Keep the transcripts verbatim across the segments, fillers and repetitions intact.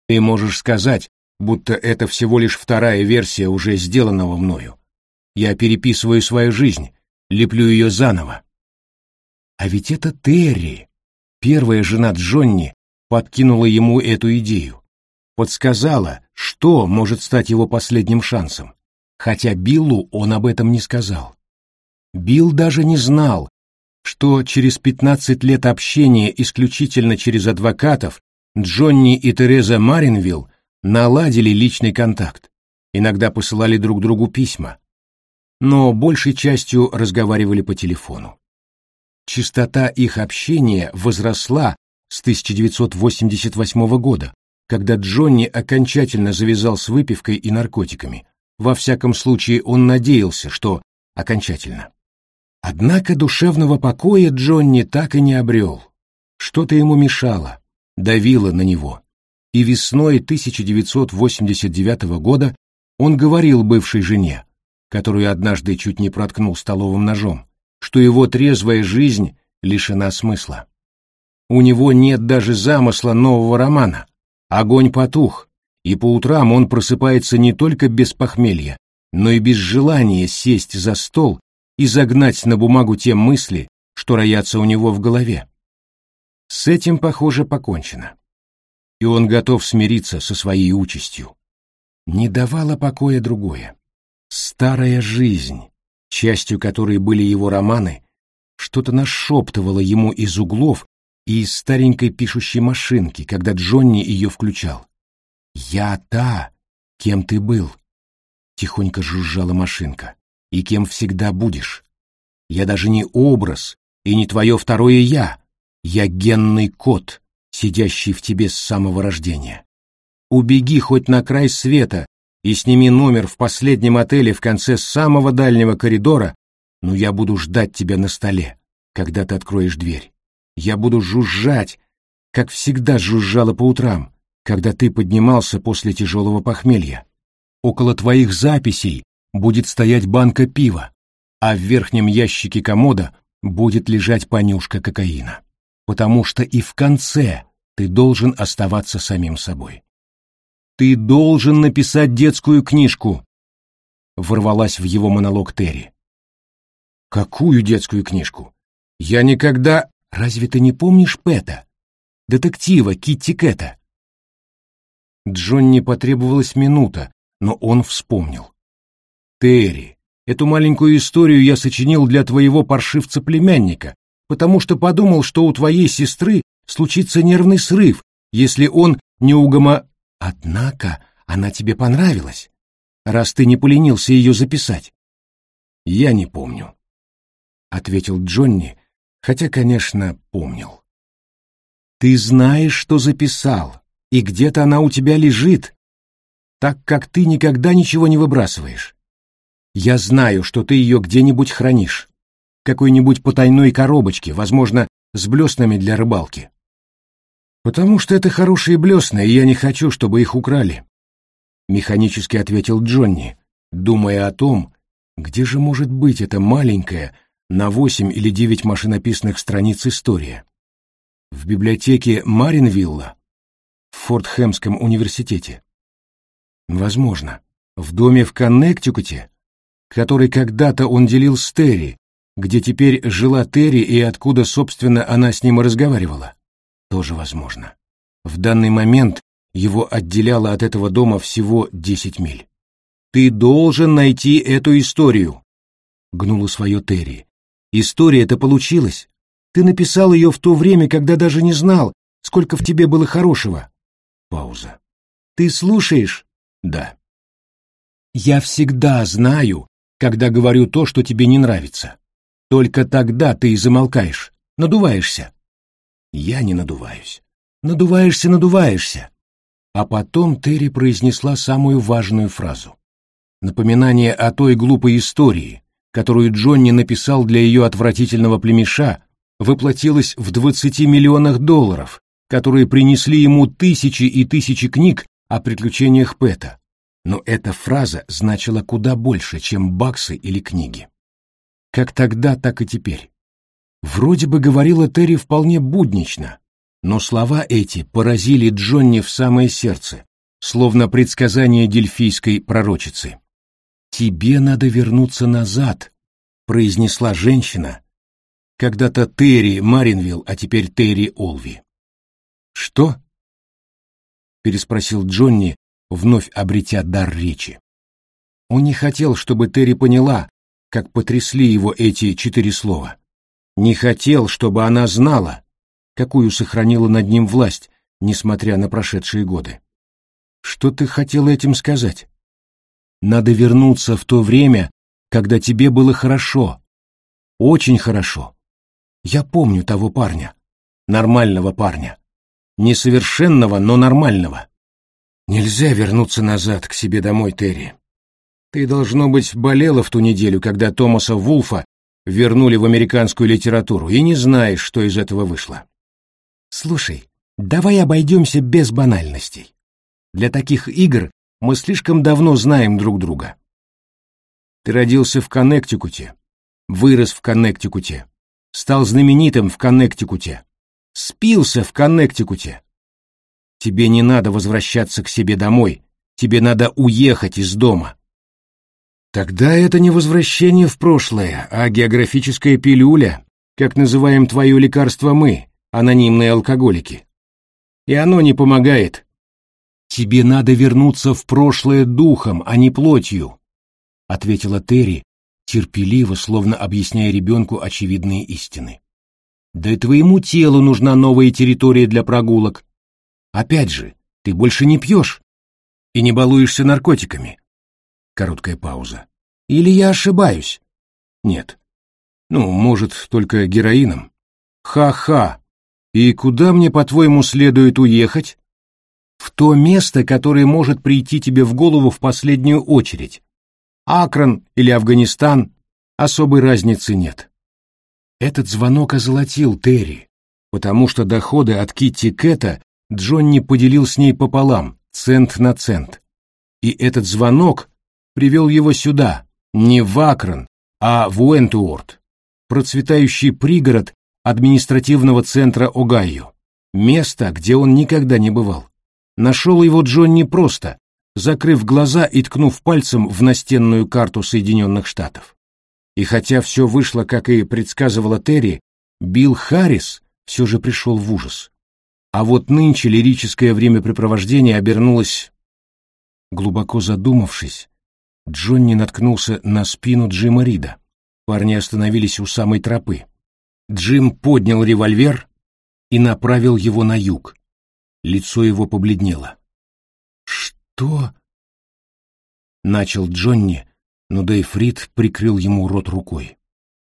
Ты можешь сказать, будто это всего лишь вторая версия уже сделанного мною. Я переписываю свою жизнь, леплю ее заново. А ведь это Терри, первая жена Джонни, подкинула ему эту идею. Подсказала, что может стать его последним шансом, хотя Биллу он об этом не сказал. Билл даже не знал, что через пятнадцать лет общения исключительно через адвокатов Джонни и Тереза Маринвилл наладили личный контакт, иногда посылали друг другу письма, но большей частью разговаривали по телефону. Частота их общения возросла с тысяча девятьсот восемьдесят восьмого года, когда Джонни окончательно завязал с выпивкой и наркотиками. Во всяком случае, он надеялся, что окончательно. Однако душевного покоя Джонни так и не обрел. Что-то ему мешало, давило на него. И весной тысяча девятьсот восемьдесят девятого года он говорил бывшей жене, которую однажды чуть не проткнул столовым ножом, что его трезвая жизнь лишена смысла. У него нет даже замысла нового романа. Огонь потух, и по утрам он просыпается не только без похмелья, но и без желания сесть за стол и загнать на бумагу те мысли, что роятся у него в голове. С этим, похоже, покончено. И он готов смириться со своей участью. Не давало покоя другое. Старая жизнь, частью которой были его романы, что-то нашептывало ему из углов и из старенькой пишущей машинки, когда Джонни ее включал. «Я та, кем ты был», — тихонько жужжала машинка, — «и кем всегда будешь. Я даже не образ и не твое второе «я». Я генный код, сидящий в тебе с самого рождения. Убеги хоть на край света и сними номер в последнем отеле в конце самого дальнего коридора, но я буду ждать тебя на столе, когда ты откроешь дверь. Я буду жужжать, как всегда жужжала по утрам, когда ты поднимался после тяжелого похмелья. Около твоих записей будет стоять банка пива, а в верхнем ящике комода будет лежать понюшка кокаина. Потому что и в конце ты должен оставаться самим собой. Ты должен написать детскую книжку, ворвалась в его монолог Терри. Какую детскую книжку? Я никогда... Разве ты не помнишь Пэта? Детектива Китти Кэта? Джонни потребовалась минута, но он вспомнил. Терри, эту маленькую историю я сочинил для твоего паршивца-племянника, потому что подумал, что у твоей сестры случится нервный срыв, если он не угомо... Однако она тебе понравилась, раз ты не поленился ее записать. Я не помню, — ответил Джонни, хотя, конечно, помнил. Ты знаешь, что записал, и где-то она у тебя лежит, так как ты никогда ничего не выбрасываешь. Я знаю, что ты ее где-нибудь хранишь, в какой-нибудь потайной коробочке, возможно, с блеснами для рыбалки. Потому что это хорошие блесны, и я не хочу, чтобы их украли, — механически ответил Джонни, думая о том, где же может быть эта маленькая, на восемь или девять машинописных страниц история. В библиотеке Маринвилла, в Фортхэмском университете. Возможно, в доме в Коннектикуте, который когда-то он делил с Терри, где теперь жила Терри и откуда, собственно, она с ним и разговаривала. Тоже возможно. В данный момент его отделяло от этого дома всего десять миль. «Ты должен найти эту историю», — гнула свое Терри. «История-то получилась. Ты написал ее в то время, когда даже не знал, сколько в тебе было хорошего». Пауза. «Ты слушаешь?» «Да». «Я всегда знаю, когда говорю то, что тебе не нравится. Только тогда ты и замолкаешь, надуваешься». «Я не надуваюсь». «Надуваешься, надуваешься». А потом Терри произнесла самую важную фразу. Напоминание о той глупой истории, которую Джонни написал для ее отвратительного племеша, воплотилось в двадцати миллионах долларов, которые принесли ему тысячи и тысячи книг о приключениях Пэта. Но эта фраза значила куда больше, чем баксы или книги. Как тогда, так и теперь. Вроде бы говорила Терри вполне буднично, Но слова эти поразили Джонни в самое сердце, словно предсказание дельфийской пророчицы. «Тебе надо вернуться назад», — произнесла женщина, когда-то Терри Маринвилл, а теперь Терри Олви. «Что?» — переспросил Джонни, вновь обретя дар речи. Он не хотел, чтобы Терри поняла, как потрясли его эти четыре слова. Не хотел, чтобы она знала, какую сохранила над ним власть, несмотря на прошедшие годы. «Что ты хотел этим сказать?» «Надо вернуться в то время, когда тебе было хорошо. Очень хорошо. Я помню того парня. Нормального парня. Несовершенного, но нормального. Нельзя вернуться назад к себе домой, Терри. Ты, должно быть, болела в ту неделю, когда Томаса Вулфа вернули в американскую литературу, и не знаешь, что из этого вышло. Слушай, давай обойдемся без банальностей. Для таких игр мы слишком давно знаем друг друга. Ты родился в Коннектикуте, вырос в Коннектикуте, стал знаменитым в Коннектикуте, спился в Коннектикуте. Тебе не надо возвращаться к себе домой, тебе надо уехать из дома. Тогда это не возвращение в прошлое, а географическая пилюля, как называем твое лекарство мы, анонимные алкоголики. И оно не помогает. Тебе надо вернуться в прошлое духом, а не плотью, ответила Терри, терпеливо, словно объясняя ребенку очевидные истины. Да и твоему телу нужна новая территория для прогулок. Опять же, ты больше не пьешь и не балуешься наркотиками. Короткая пауза. Или я ошибаюсь? Нет. Ну, может, только героином. Ха-ха. И куда мне, по-твоему, следует уехать? В то место, которое может прийти тебе в голову в последнюю очередь. Акрон или Афганистан, особой разницы нет. Этот звонок озолотил Терри, потому что доходы от Китти Кэта Джонни поделил с ней пополам, цент на цент. И этот звонок привел его сюда, не в Акрон, а в Уэнтуорт, процветающий пригород административного центра Огайо, место, где он никогда не бывал. Нашел его Джонни просто, закрыв глаза и ткнув пальцем в настенную карту Соединенных Штатов. И хотя все вышло, как и предсказывала Терри, Билл Харрис все же пришел в ужас. А вот нынче лирическое времяпрепровождение обернулось... Глубоко задумавшись, Джонни наткнулся на спину Джима Рида. Парни остановились у самой тропы. Джим поднял револьвер и направил его на юг. Лицо его побледнело. «Что?» — начал Джонни, но Дэйв Рид прикрыл ему рот рукой.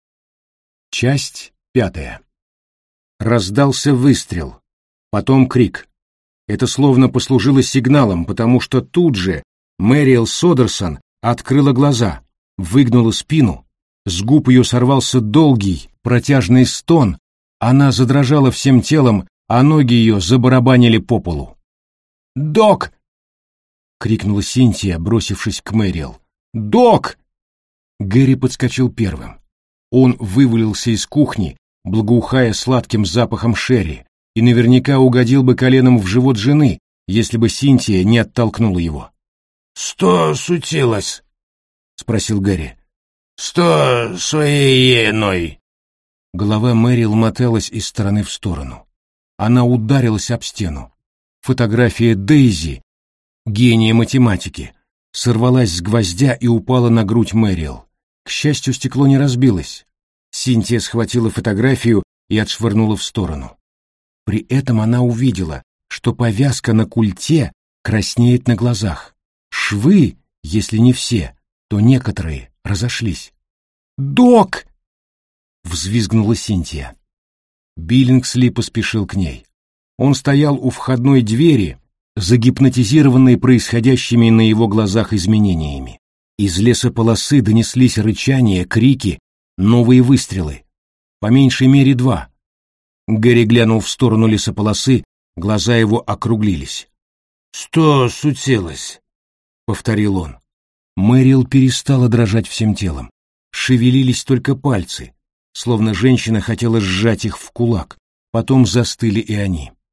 Часть пятая. Раздался выстрел, потом крик. Это словно послужило сигналом, потому что тут же Мэриэл Содерсон открыла глаза, выгнула спину, с губ ее сорвался долгий, протяжный стон, она задрожала всем телом, а ноги ее забарабанили по полу. «Док!» — крикнула Синтия, бросившись к Мэриэл. «Док!» Гэри подскочил первым. Он вывалился из кухни, благоухая сладким запахом шерри, и наверняка угодил бы коленом в живот жены, если бы Синтия не оттолкнула его. «Что случилось?» — спросил Гэри. «Что своей-ной?» Голова Мэриэл моталась из стороны в сторону. Она ударилась об стену. Фотография Дейзи, гения математики, сорвалась с гвоздя и упала на грудь Мэриэл. К счастью, стекло не разбилось. Синтия схватила фотографию и отшвырнула в сторону. При этом она увидела, что повязка на культе краснеет на глазах. Швы, если не все, то некоторые разошлись. «Док!» — взвизгнула Синтия. Биллингсли поспешил к ней. Он стоял у входной двери, загипнотизированный происходящими на его глазах изменениями. Из лесополосы донеслись рычания, крики, новые выстрелы. По меньшей мере два. Гэри глянул в сторону лесополосы, глаза его округлились. «Что случилось?» — повторил он. Мэриэл перестала дрожать всем телом. Шевелились только пальцы, словно женщина хотела сжать их в кулак. Потом застыли и они.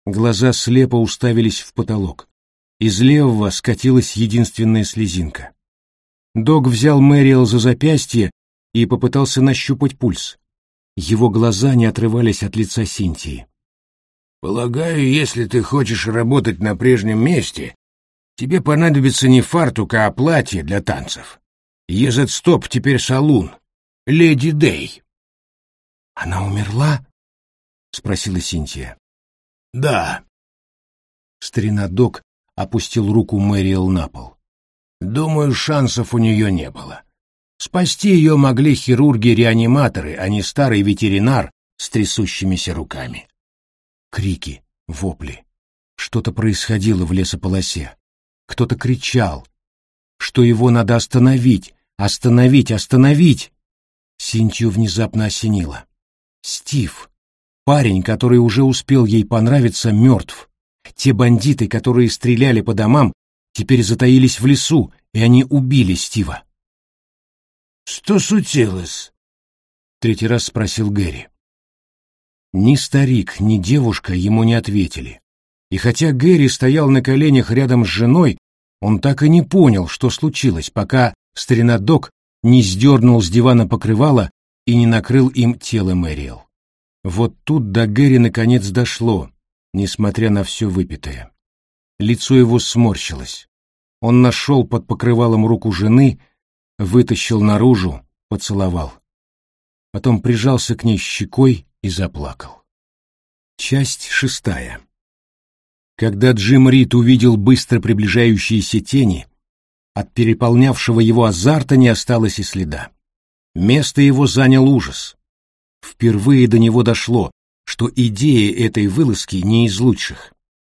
Глаза слепо уставились в потолок. Из левого скатилась единственная слезинка. Дог взял Мэриэл за запястье и попытался нащупать пульс. Его глаза не отрывались от лица Синтии. «Полагаю, если ты хочешь работать на прежнем месте, тебе понадобится не фартук, а платье для танцев. Езет-стоп теперь салун. Леди Дэй». «Она умерла?» — спросила Синтия. «Да». Старина Док опустил руку Мэриэл на пол. «Думаю, шансов у нее не было. Спасти ее могли хирурги-реаниматоры, а не старый ветеринар с трясущимися руками». Крики, вопли. Что-то происходило в лесополосе. Кто-то кричал, что его надо остановить, остановить, остановить. Синтию внезапно осенило. Стив, парень, который уже успел ей понравиться, мертв. Те бандиты, которые стреляли по домам, теперь затаились в лесу, и они убили Стива. «Что случилось?» — третий раз спросил Гэри. Ни старик, ни девушка ему не ответили. И хотя Гэри стоял на коленях рядом с женой, он так и не понял, что случилось, пока старина Док не сдернул с дивана покрывало и не накрыл им тело Мэриэл. Вот тут до Гэри наконец дошло, несмотря на все выпитое. Лицо его сморщилось. Он нашел под покрывалом руку жены, вытащил наружу, поцеловал. Потом прижался к ней щекой и заплакал. Часть шестая. Когда Джим Рид увидел быстро приближающиеся тени, от переполнявшего его азарта не осталось и следа. Место его занял ужас. Впервые до него дошло, что идея этой вылазки не из лучших.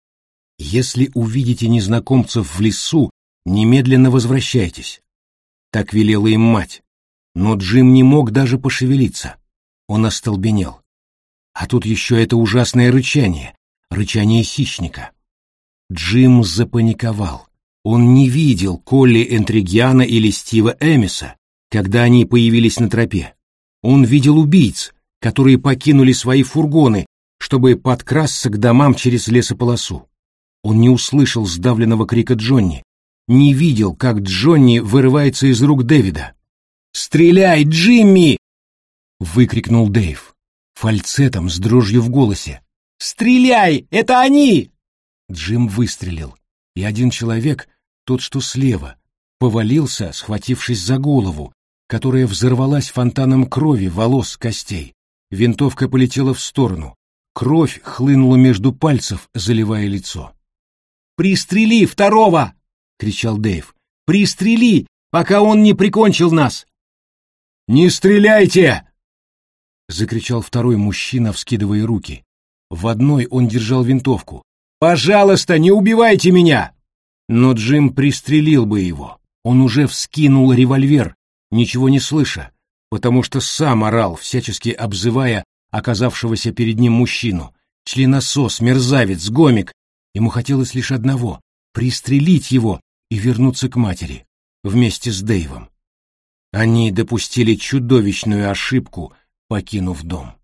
Если увидите незнакомцев в лесу, немедленно возвращайтесь. Так велела им мать. Но Джим не мог даже пошевелиться. Он остолбенел. А тут еще это ужасное рычание, рычание хищника. Джим запаниковал. Он не видел Колли Энтригиана или Стива Эмиса, когда они появились на тропе. Он видел убийц, которые покинули свои фургоны, чтобы подкрасться к домам через лесополосу. Он не услышал сдавленного крика Джонни, не видел, как Джонни вырывается из рук Дэвида. «Стреляй, Джимми!» — выкрикнул Дэйв, фальцетом с дрожью в голосе. «Стреляй! Это они!» Джим выстрелил, и один человек, тот, что слева, повалился, схватившись за голову, которая взорвалась фонтаном крови, волос, костей. Винтовка полетела в сторону. Кровь хлынула между пальцев, заливая лицо. «Пристрели второго!» — кричал Дэйв. «Пристрели, пока он не прикончил нас!» «Не стреляйте!» — закричал второй мужчина, вскидывая руки. В одной он держал винтовку. «Пожалуйста, не убивайте меня!» Но Джим пристрелил бы его. Он уже вскинул револьвер, ничего не слыша, потому что сам орал, всячески обзывая оказавшегося перед ним мужчину. Членосос, мерзавец, гомик. Ему хотелось лишь одного — пристрелить его и вернуться к матери, вместе с Дэйвом. Они допустили чудовищную ошибку, покинув дом.